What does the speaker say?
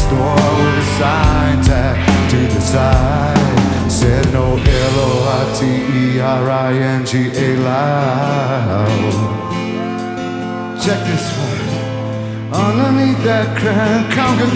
store with a sign tag to the side. Said no Loiteringa loud. Check this one. Underneath that crown congregation.